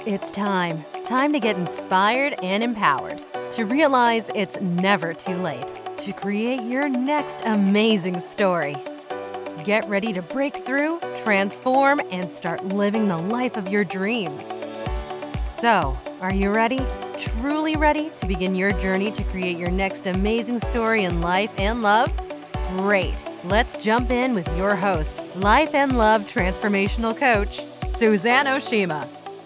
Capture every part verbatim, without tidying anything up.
It's time. Time to get inspired and empowered. To realize it's never too late to create your next amazing story. Get ready to break through, transform, and start living the life of your dreams. So, are you ready? Truly ready to begin your journey to create your next amazing story in life and love? Great. Let's jump in with your host, Life and Love Transformational Coach, Suzanne Oshima.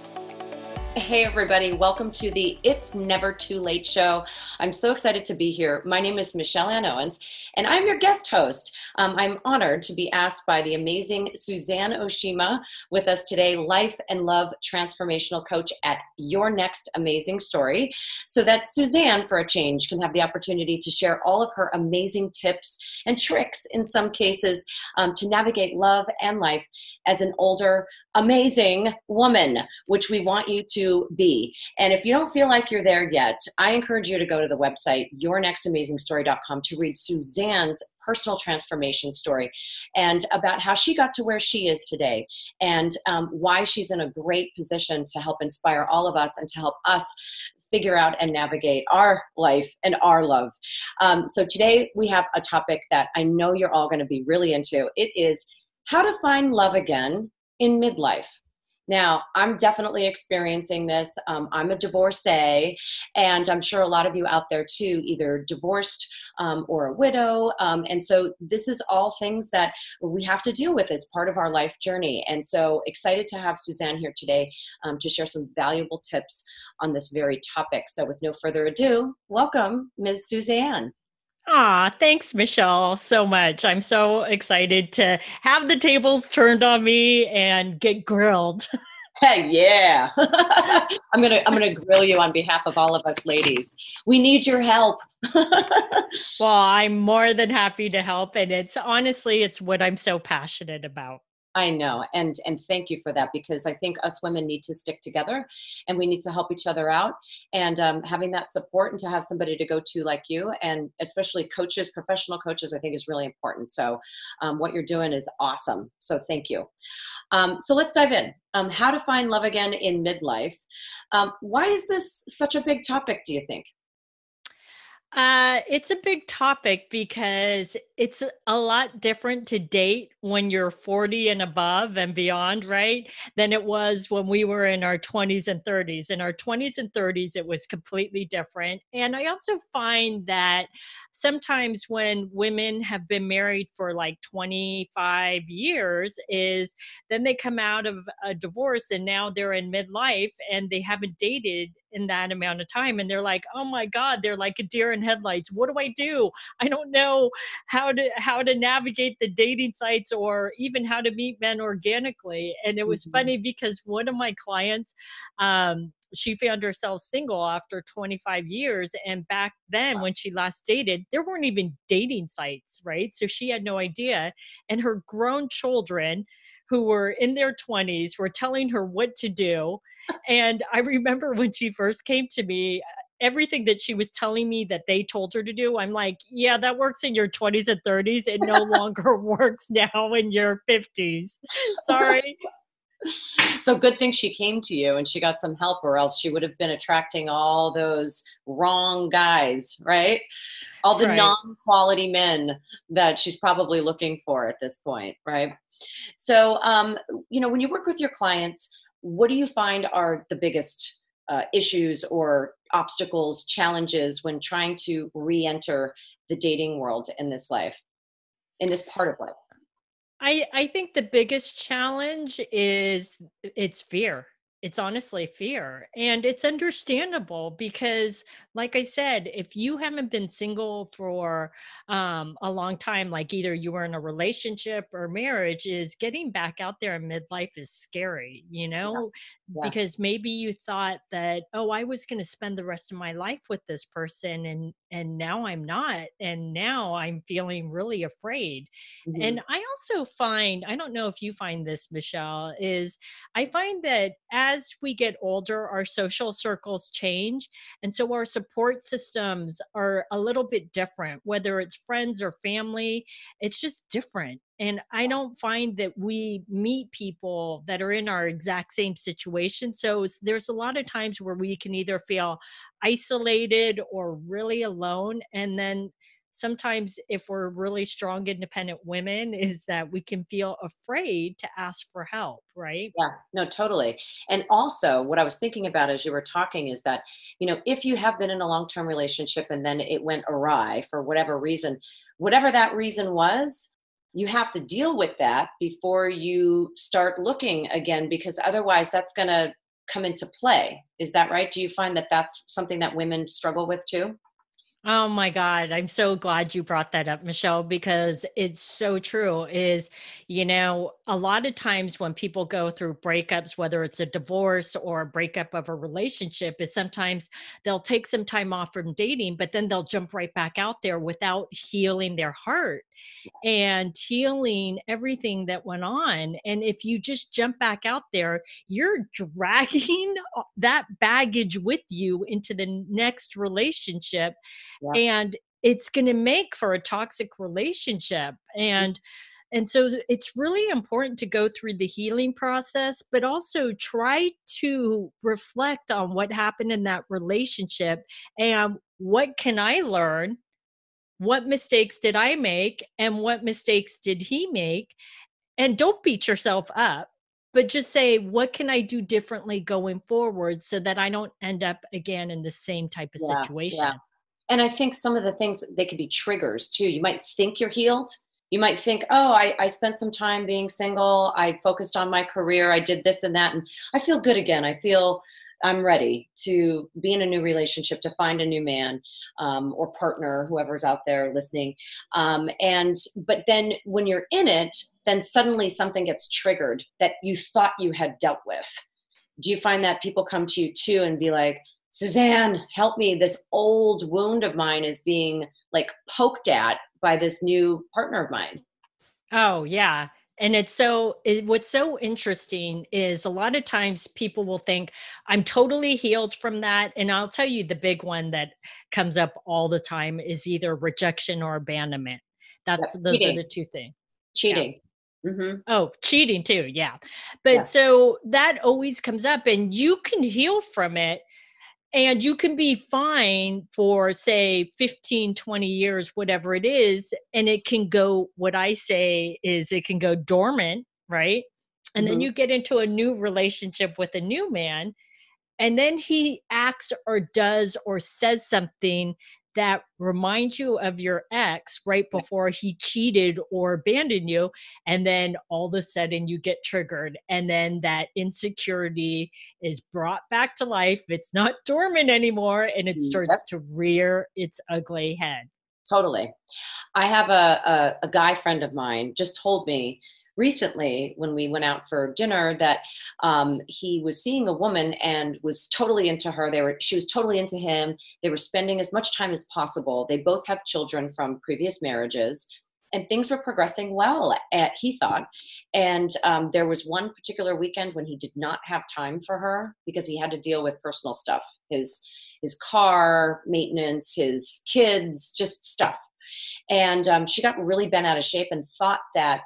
Hey everybody, welcome to the It's Never Too Late show. I'm so excited to be here. My name is Michelle Ann Owens, and I'm your guest host. Um, I'm honored to be asked by the amazing Suzanne Oshima with us today, Life and Love Transformational Coach at Your Next Amazing Story, so that Suzanne, for a change, can have the opportunity to share all of her amazing tips and tricks, in some cases, um, to navigate love and life as an older, amazing woman, which we want you to be. And if you don't feel like you're there yet, I encourage you to go to the website, your next amazing story dot com, to read Suzanne's personal transformation story and about how she got to where she is today, and um, why she's in a great position to help inspire all of us and to help us figure out and navigate our life and our love. Um, so today we have a topic that I know you're all going to be really into. It is how to find love again in midlife. Now, I'm definitely experiencing this. Um, I'm a divorcee, and I'm sure a lot of you out there too, either divorced um, or a widow. Um, and so this is all things that we have to deal with. It's part of our life journey. And so excited to have Suzanne here today um, to share some valuable tips on this very topic. So with no further ado, welcome, Miz Suzanne. Aw, thanks, Michelle, so much. I'm so excited to have the tables turned on me and get grilled. Hey, yeah. I'm gonna I'm gonna grill you on behalf of all of us ladies. We need your help. Well, I'm more than happy to help, and it's honestly, it's what I'm so passionate about. I know, and and thank you for that, because I think us women need to stick together, and we need to help each other out, and um, having that support and to have somebody to go to like you, and especially coaches, professional coaches, I think is really important. So um, what you're doing is awesome. So thank you. Um, so let's dive in. Um, how to find love again in midlife. Um, why is this such a big topic, do you think? Uh, it's a big topic because it's a lot different to date when you're forty and above and beyond, right? Than it was when we were in our twenties and thirties. In our twenties and thirties, it was completely different. And I also find that sometimes when women have been married for like twenty-five years, is then they come out of a divorce and now they're in midlife and they haven't dated in that amount of time, and they're like, oh my god, they're like a deer in headlights. What do I do? I don't know how to how to navigate the dating sites or even how to meet men organically. And it was mm-hmm. funny because one of my clients, um she found herself single after twenty-five years, and back then when she last dated, there weren't even dating sites, right? So she had no idea, and her grown children who were in their twenties were telling her what to do. And I remember when she first came to me, everything that she was telling me that they told her to do, I'm like, yeah, that works in your twenties and thirties. It no longer works now in your fifties. Sorry. So good thing she came to you and she got some help, or else she would have been attracting all those wrong guys, right? All the right. non-quality men that she's probably looking for at this point, right? So, um, you know, when you work with your clients, what do you find are the biggest uh, issues or obstacles, challenges when trying to re-enter the dating world in this life, in this part of life? I, I think the biggest challenge is it's fear. It's honestly fear. And it's understandable because, like I said, if you haven't been single for um, a long time, like either you were in a relationship or marriage, is getting back out there in midlife is scary, you know, yeah. Yeah. Because maybe you thought that, oh, I was going to spend the rest of my life with this person, and and now I'm not. And now I'm feeling really afraid. Mm-hmm. And I also find, I don't know if you find this, Michelle, is I find that as As we get older, our social circles change. And so our support systems are a little bit different, whether it's friends or family, it's just different. And I don't find that we meet people that are in our exact same situation. So it's, there's a lot of times where we can either feel isolated or really alone. And then sometimes, if we're really strong, independent women, is that we can feel afraid to ask for help, right? Yeah, no, totally. And also, what I was thinking about as you were talking is that, you know, if you have been in a long term relationship and then it went awry for whatever reason, whatever that reason was, you have to deal with that before you start looking again, because otherwise that's going to come into play. Is that right? Do you find that that's something that women struggle with too? Oh my God. I'm so glad you brought that up, Michelle, because it's so true. Is, you know, a lot of times when people go through breakups, whether it's a divorce or a breakup of a relationship, is sometimes they'll take some time off from dating, but then they'll jump right back out there without healing their heart and healing everything that went on. And if you just jump back out there, you're dragging that baggage with you into the next relationship, Yeah. and it's going to make for a toxic relationship. And and so it's really important to go through the healing process, but also try to reflect on what happened in that relationship and what can I learn, what mistakes did I make, and what mistakes did he make. And don't beat yourself up, but just say, what can I do differently going forward so that I don't end up again in the same type of Yeah. Yeah. situation. And I think some of the things, they could be triggers too. You might think you're healed. You might think, oh, I, I spent some time being single. I focused on my career. I did this and that. And I feel good again. I feel I'm ready to be in a new relationship, to find a new man um, or partner, whoever's out there listening. Um, and, but then when you're in it, then suddenly something gets triggered that you thought you had dealt with. Do you find that people come to you too and be like, Suzanne, help me. This old wound of mine is being like poked at by this new partner of mine. Oh, yeah. And it's so, it, what's so interesting is a lot of times people will think, I'm totally healed from that. And I'll tell you, the big one that comes up all the time is either rejection or abandonment. That's, Yep. those Cheating. are the two things. Yeah. Cheating. Mm-hmm. Oh, cheating too. Yeah. But Yeah. so that always comes up, and you can heal from it. And you can be fine for, say, fifteen, twenty years, whatever it is. And it can go, what I say is it can go dormant, right? And then Mm-hmm. you get into a new relationship with a new man. And then he acts or does or says something that reminds you of your ex right before he cheated or abandoned you. And then all of a sudden you get triggered. And then that insecurity is brought back to life. It's not dormant anymore. And it starts Yep. to rear its ugly head. Totally. I have a, a, a guy friend of mine just told me recently when we went out for dinner that um, he was seeing a woman and was totally into her. They were, she was totally into him. They were spending as much time as possible. They both have children from previous marriages, and things were progressing well, at, he thought. And um, there was one particular weekend when he did not have time for her because he had to deal with personal stuff, his his car maintenance, his kids, just stuff. And um, she got really bent out of shape and thought that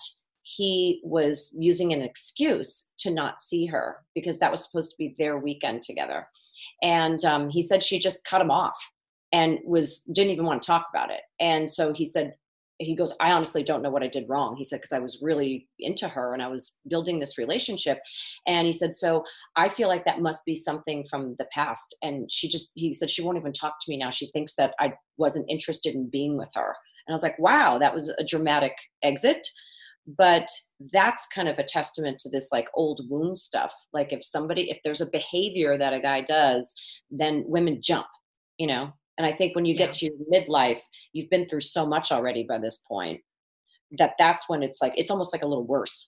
he was using an excuse to not see her because that was supposed to be their weekend together. And um, he said she just cut him off and was didn't even want to talk about it. And so he said, he goes, I honestly don't know what I did wrong. He said, because I was really into her and I was building this relationship. And he said, so I feel like that must be something from the past. And she just, he said, she won't even talk to me now. She thinks that I wasn't interested in being with her. And I was like, wow, that was a dramatic exit. But that's kind of a testament to this like old wound stuff. Like if somebody, if there's a behavior that a guy does, then women jump, you know? And I think when you Yeah. get to your midlife, you've been through so much already by this point that that's when it's like, it's almost like a little worse.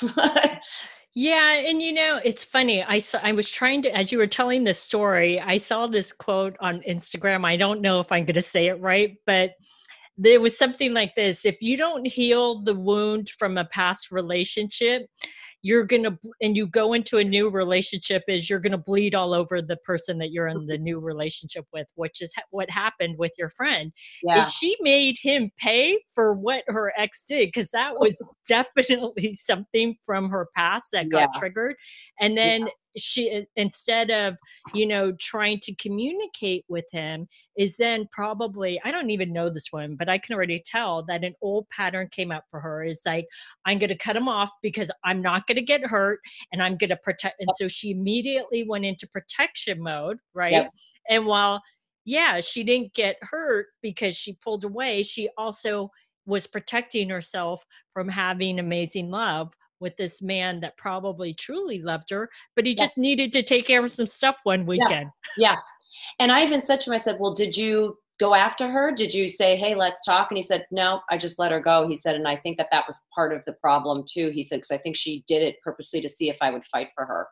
Yeah, and you know, it's funny. I saw, I was trying to, as you were telling this story, I saw this quote on Instagram. I don't know if I'm going to say it right, but there was something like this: if you don't heal the wound from a past relationship, you're going to, and you go into a new relationship is you're going to bleed all over the person that you're in the new relationship with, which is ha- what happened with your friend. Is Yeah. she made him pay for what her ex did, because that was definitely something from her past that Yeah. got triggered. And then Yeah. she, instead of, you know, trying to communicate with him, is then probably, I don't even know this woman, but I can already tell that an old pattern came up for her. Is like, I'm going to cut him off because I'm not going to get hurt and I'm going to protect. And so she immediately went into protection mode, right? Yep. And while, yeah, she didn't get hurt because she pulled away, she also was protecting herself from having amazing love with this man that probably truly loved her, but he Yeah. just needed to take care of some stuff one weekend. Yeah. Yeah. And I even said to him, I said, well, did you go after her? Did you say, hey, let's talk? And he said, no, I just let her go. He said, and I think that that was part of the problem too. He said, because I think she did it purposely to see if I would fight for her.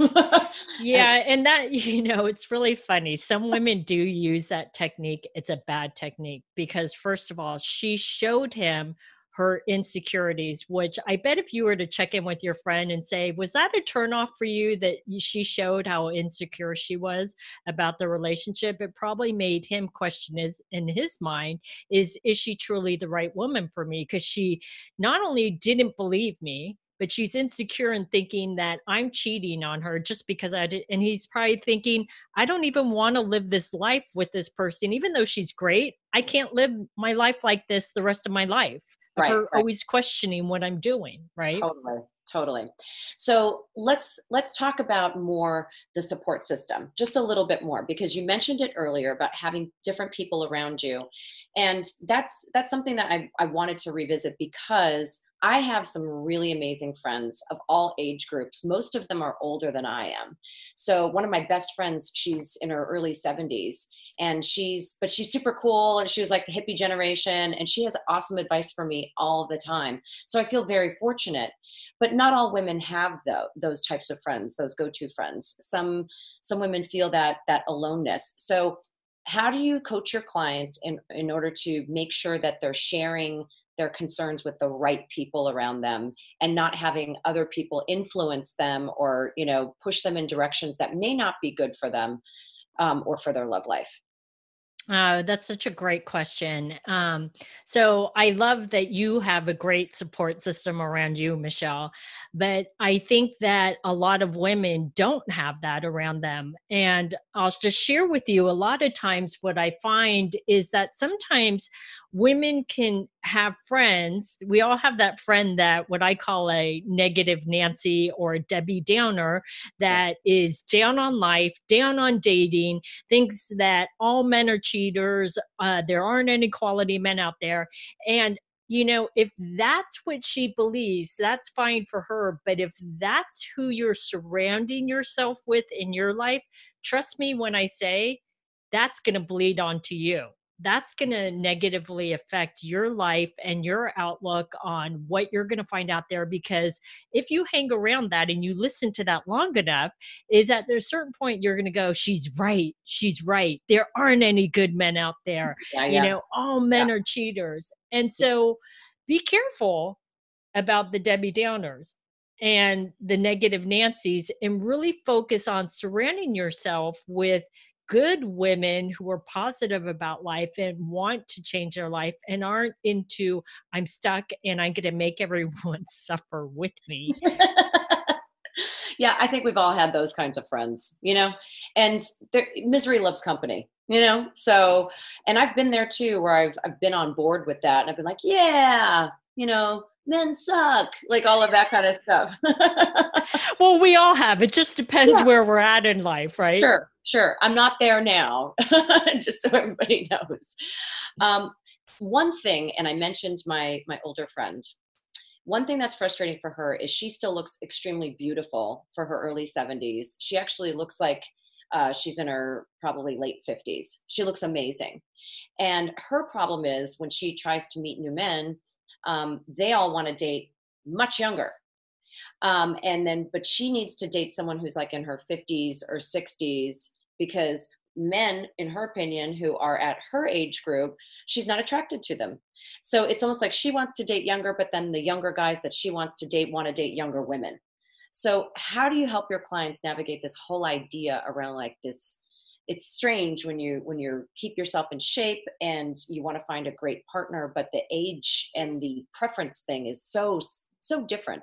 Yeah. And that, you know, it's really funny. Some women do use that technique. It's a bad technique because, first of all, she showed him her insecurities, which I bet if you were to check in with your friend and say, was that a turnoff for you that she showed how insecure she was about the relationship? It probably made him question his, in his mind, is, is she truly the right woman for me? Because she not only didn't believe me, but she's insecure and thinking that I'm cheating on her just because I did. And he's probably thinking, I don't even want to live this life with this person, even though she's great. I can't live my life like this the rest of my life. Of Right, her right. always questioning what I'm doing, right? Totally, totally. So let's let's talk about more the support system, just a little bit more, because you mentioned it earlier about having different people around you, and that's that's something that I I wanted to revisit because I have some really amazing friends of all age groups. Most of them are older than I am. So one of my best friends, she's in her early seventies, and she's but she's super cool, and she was like the hippie generation, and she has awesome advice for me all the time. So I feel very fortunate. But not all women have though those types of friends, those go-to friends. Some some women feel that that aloneness. So how do you coach your clients in in order to make sure that they're sharing their concerns with the right people around them and not having other people influence them or, you know, push them in directions that may not be good for them, um, or for their love life? Oh, that's such a great question. Um, so I love that you have a great support system around you, Michelle. But I think that a lot of women don't have that around them. And I'll just share with you a lot of times what I find is that sometimes women can have friends. We all have that friend that what I call a negative Nancy or a Debbie Downer Yeah. that is down on life, down on dating, thinks that all men are cheaters, uh, there aren't any quality men out there. And, you know, if that's what she believes, that's fine for her. But if that's who you're surrounding yourself with in your life, trust me when I say that's going to bleed onto you. That's going to negatively affect your life and your outlook on what you're going to find out there. Because if you hang around that and you listen to that long enough, is at a certain point you're going to go, she's right, she's right, there aren't any good men out there, Yeah. you Yeah. know, all Yeah. men are cheaters. And so be careful about the Debbie Downers and the negative Nancy's, and really focus on surrounding yourself with good women who are positive about life and want to change their life and aren't into, I'm stuck and I'm going to make everyone suffer with me. Yeah, I think we've all had those kinds of friends, you know, and there, misery loves company, you know. So, and I've been there too, where I've I've been on board with that, and I've been like, yeah, you know, men suck, like all of that kind of stuff. Well, we all have. It just depends Yeah. where we're at in life, right? Sure, sure. I'm not there now, just so everybody knows. Um, one thing, and I mentioned my my older friend. One thing that's frustrating for her is she still looks extremely beautiful for her early seventies. She actually looks like uh, she's in her probably late fifties. She looks amazing. And her problem is when she tries to meet new men, um, they all want to date much younger. Um, and then, but she needs to date someone who's like in her fifties or sixties because men, in her opinion, who are at her age group, she's not attracted to them. So it's almost like she wants to date younger, but then the younger guys that she wants to date want to date younger women. So how do you help your clients navigate this whole idea around like this? It's strange when you when you keep yourself in shape and you want to find a great partner, but the age and the preference thing is so so different.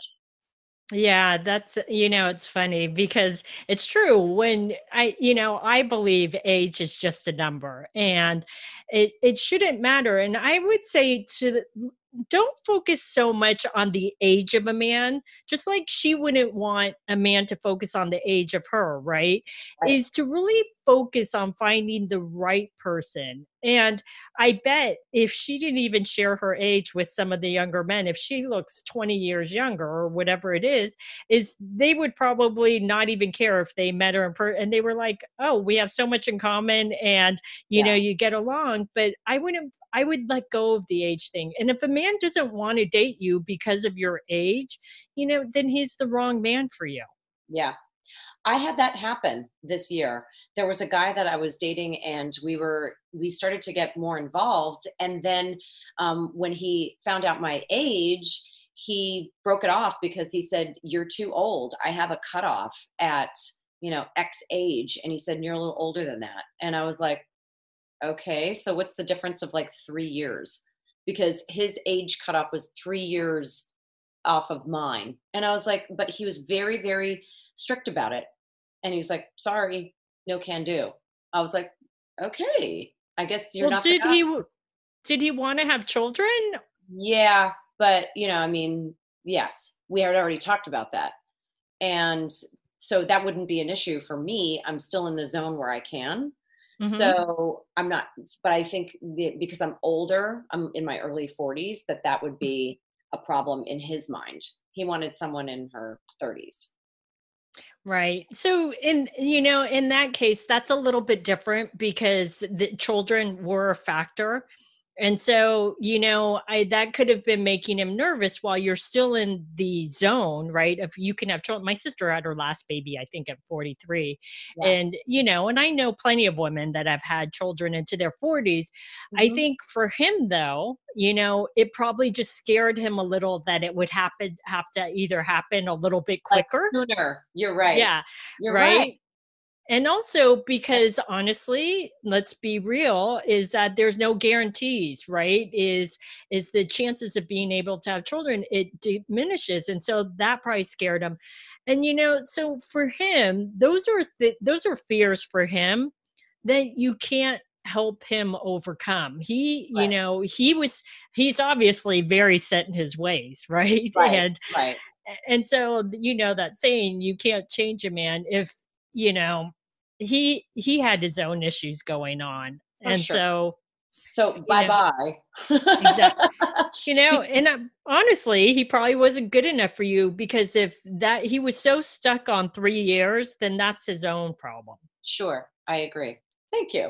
Yeah, that's, you know, it's funny because it's true when I, you know, I believe age is just a number and it it shouldn't matter. And I would say to the, don't focus so much on the age of a man, just like she wouldn't want a man to focus on the age of her, right? Right. Is to really focus on finding the right person. And I bet if she didn't even share her age with some of the younger men, if she looks twenty years younger or whatever it is, is they would probably not even care if they met her in person and they were like, oh, we have so much in common and, you know, Yeah. you get along. But I wouldn't, I would let go of the age thing. And if a man doesn't want to date you because of your age, you know, then he's the wrong man for you. Yeah. I had that happen this year. There was a guy that I was dating, and we were we started to get more involved. And then um, when he found out my age, he broke it off because he said, "You're too old. I have a cutoff at you know X age." And he said, "You're a little older than that." And I was like, "Okay, so what's the difference of like three years?" Because his age cutoff was three years off of mine. And I was like, but he was very, very strict about it. And he was like, sorry, no can do. I was like, okay, I guess you're Well, not the did guy. he w- did he want to have children? Yeah, but you know, I mean, yes, we had already talked about that. And so that wouldn't be an issue for me. I'm still in the zone where I can. Mhm. So I'm not, but I think the, because I'm older, I'm in my early forties, that that would be a problem in his mind. He wanted someone in her thirties. Right. So in you know, in that case, that's a little bit different because the children were a factor. And so, you know, I that could have been making him nervous while you're still in the zone, right? If you can have children. My sister had her last baby, I think at forty-three. Yeah. And, you know, and I know plenty of women that have had children into their forties. I Mhm. think for him though, you know, it probably just scared him a little that it would happen have to either happen a little bit Like quicker. sooner. You're right. Yeah, You're right. right? And also because honestly, let's be real, is that there's no guarantees, right? Is is the chances of being able to have children, it diminishes. And so that probably scared him. And you know, so for him, those are th- those are fears for him that you can't help him overcome. He, you Right. know, he was he's obviously very set in his ways, right? Right. And Right. and so you know that saying, you can't change a man if, you know, he he had his own issues going on. For And sure. so, So you bye know, bye. exact you know, and uh, honestly, he probably wasn't good enough for you because if that he was so stuck on three years, then that's his own problem. Sure. I agree. Thank you.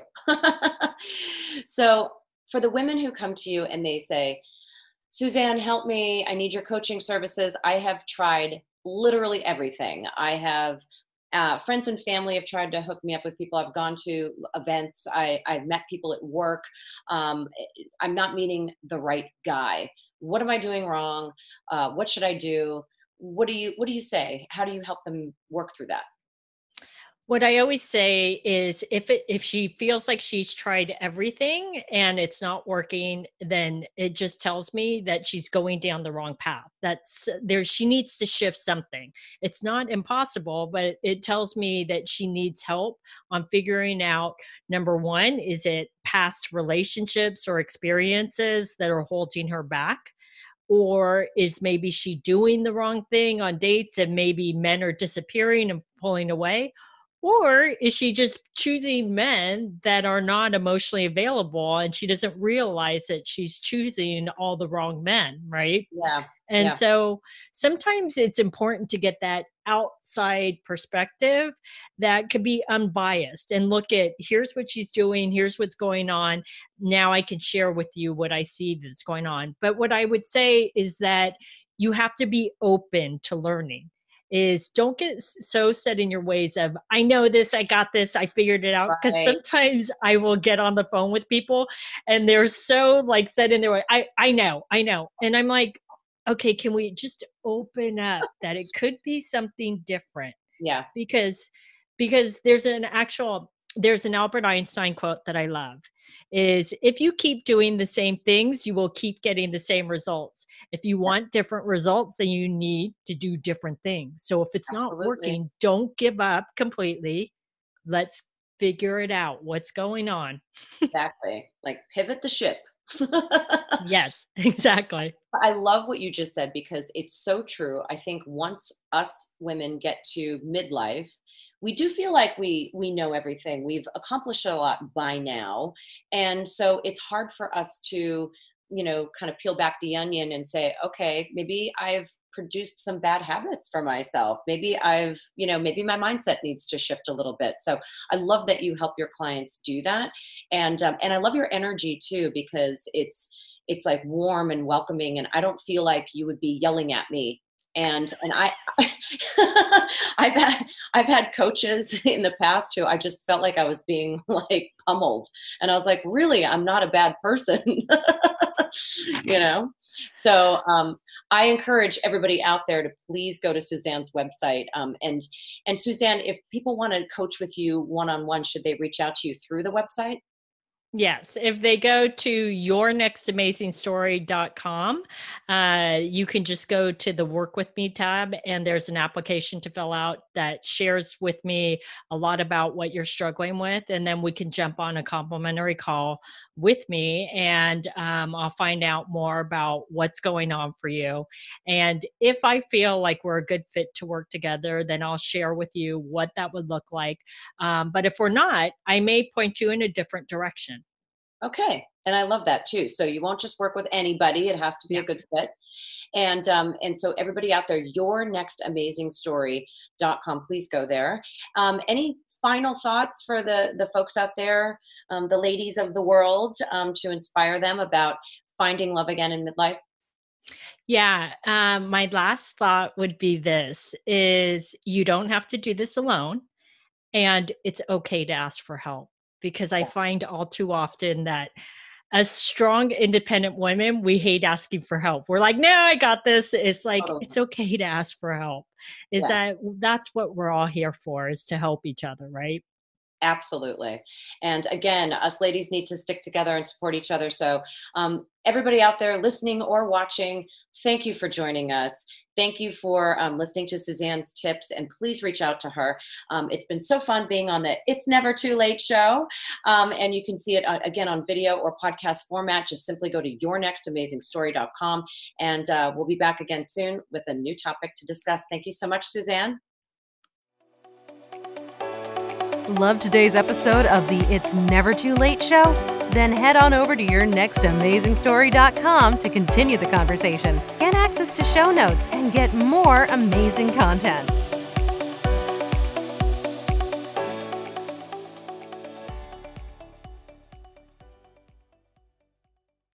So for the women who come to you and they say, Suzanne, help me. I need your coaching services. I have tried literally everything. I have uh, friends and family have tried to hook me up with people. I've gone to events. I, I've met people at work. Um, I'm not meeting the right guy. What am I doing wrong? Uh, what should I do? What do you What do you say? How do you help them work through that? What I always say is if it if she feels like she's tried everything and it's not working, then it just tells me that she's going down the wrong path. That's there she needs to shift something. It's not impossible, but it tells me that she needs help on figuring out number one, is it past relationships or experiences that are holding her back? Or is maybe she doing the wrong thing on dates and maybe men are disappearing and pulling away? Or is she just choosing men that are not emotionally available and she doesn't realize that she's choosing all the wrong men, right? Yeah, And yeah, so sometimes it's important to get that outside perspective that could be unbiased and look at here's what she's doing, here's what's going on. Now I can share with you what I see that's going on. But what I would say is that you have to be open to learning. Is don't get s- so set in your ways of I know this, I got this, I figured it out. Because right. sometimes I will get on the phone with people and they're so like set in their way. I I know, I know, and I'm like, okay, can we just open up that it could be something different? Yeah. Because because there's an actual there's an Albert Einstein quote that I love is if you keep doing the same things, you will keep getting the same results. If you want different results, then you need to do different things. So if it's not Absolutely. working, don't give up completely. Let's figure it out. What's going on? Exactly. Like pivot the ship. Yes, exactly. I love what you just said because it's so true. I think once us women get to midlife, we do feel like we we know everything. We've accomplished a lot by now. And so it's hard for us to, you know, kind of peel back the onion and say, okay, maybe I've produced some bad habits for myself. Maybe I've, you know, maybe my mindset needs to shift a little bit. So I love that you help your clients do that. And um, and I love your energy too, because it's it's like warm and welcoming. And I don't feel like you would be yelling at me. And and I, I've had I've had coaches in the past who I just felt like I was being like pummeled, and I was like, really, I'm not a bad person, you know. So um, I encourage everybody out there to please go to Suzanne's website. Um, and and Suzanne, if people want to coach with you one on one, should they reach out to you through the website? Yes. If they go to your next amazing story dot com, uh, you can just go to the Work With Me tab, and there's an application to fill out that shares with me a lot about what you're struggling with. And then we can jump on a complimentary call with me, and um, I'll find out more about what's going on for you. And if I feel like we're a good fit to work together, then I'll share with you what that would look like. Um, but if we're not, I may point you in a different direction. Okay. And I love that too. So you won't just work with anybody. It has to be Yeah. a good fit. And um, and so everybody out there, your next amazing story dot com, please go there. Um, any final thoughts for the, the folks out there, um, the ladies of the world, um, to inspire them about finding love again in midlife? Yeah. Um, my last thought would be this is you don't have to do this alone, and it's okay to ask for help, because I Yeah. find all too often that as strong, independent women, we hate asking for help. We're like, no, I got this. It's like, Totally. it's okay to ask for help. Is Yeah. that that's what we're all here for, is to help each other, right? Absolutely. And again, us ladies need to stick together and support each other. So um, everybody out there listening or watching, thank you for joining us. Thank you for um, listening to Suzanne's tips, and please reach out to her. Um, it's been so fun being on the It's Never Too Late show. Um, and you can see it uh, again on video or podcast format. Just simply go to your next amazing story dot com, and uh, we'll be back again soon with a new topic to discuss. Thank you so much, Suzanne. Love today's episode of the It's Never Too Late show? Then head on over to your next amazing story dot com to continue the conversation, get access to show notes, and get more amazing content.